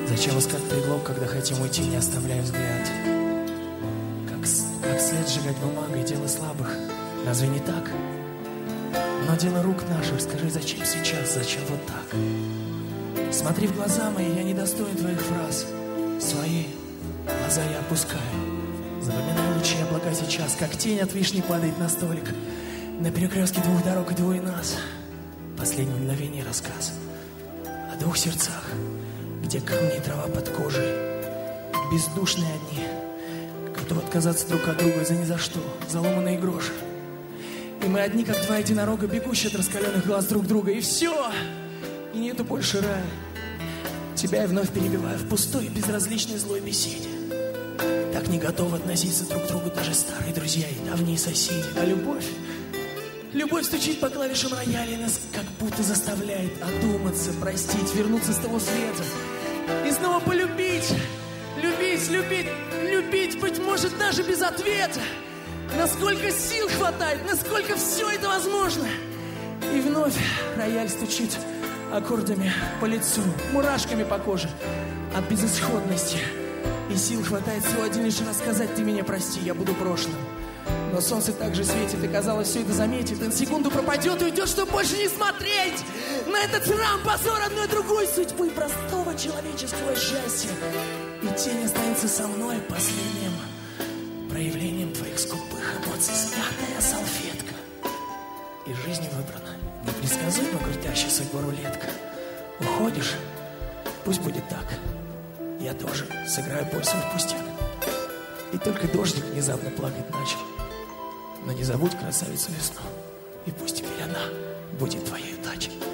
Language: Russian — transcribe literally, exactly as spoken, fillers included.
Зачем искать предлог, когда хотим уйти, не оставляя взгляд? Как, как след сжигать бумагой, дело слабых. Разве не так? Но дело рук наших, скажи, зачем сейчас, зачем вот так? Смотри в глаза мои, я не достоин твоих фраз. Свои глаза я опускаю. Запоминаю лучи облака сейчас, как тень от вишни падает на столик. На перекрестке двух дорог и двое нас. Последнее мгновение рассказ о двух сердцах, где камни и трава под кожей, бездушные одни, готовы отказаться друг от друга за ни за что, заломанные гроши. И мы одни, как два единорога, бегущие от раскаленных глаз друг друга. И все, и нету больше рая. Тебя я вновь перебиваю в пустой, безразличной злой беседе. Так не готовы относиться друг к другу даже старые друзья и давние соседи. А любовь, любовь стучит по клавишам рояля и нас как будто заставляет одуматься, простить, вернуться с того света. И снова полюбить, любить, любить, любить, быть может, даже без ответа. Насколько сил хватает, насколько все это возможно. И вновь рояль стучит аккордами по лицу, мурашками по коже от безысходности. И сил хватает всего один лишь раз сказать: ты меня прости, я буду прошлым. Но солнце так же светит, и казалось, все это заметит. И на секунду пропадет и уйдет, чтобы больше не смотреть на этот срам, позор одной другой судьбы простого человеческого счастья. И тень останется со мной последним проявлением твоих скупых эмоций. Смятая салфетка. И жизнь выбрана непредсказуемо крутящая судьбу рулетка. Уходишь? Пусть будет так. Я тоже сыграю боль свой пустяк. И только дождик внезапно плакать начал. Но не забудь красавицу весну. И пусть теперь она будет твоей удачей.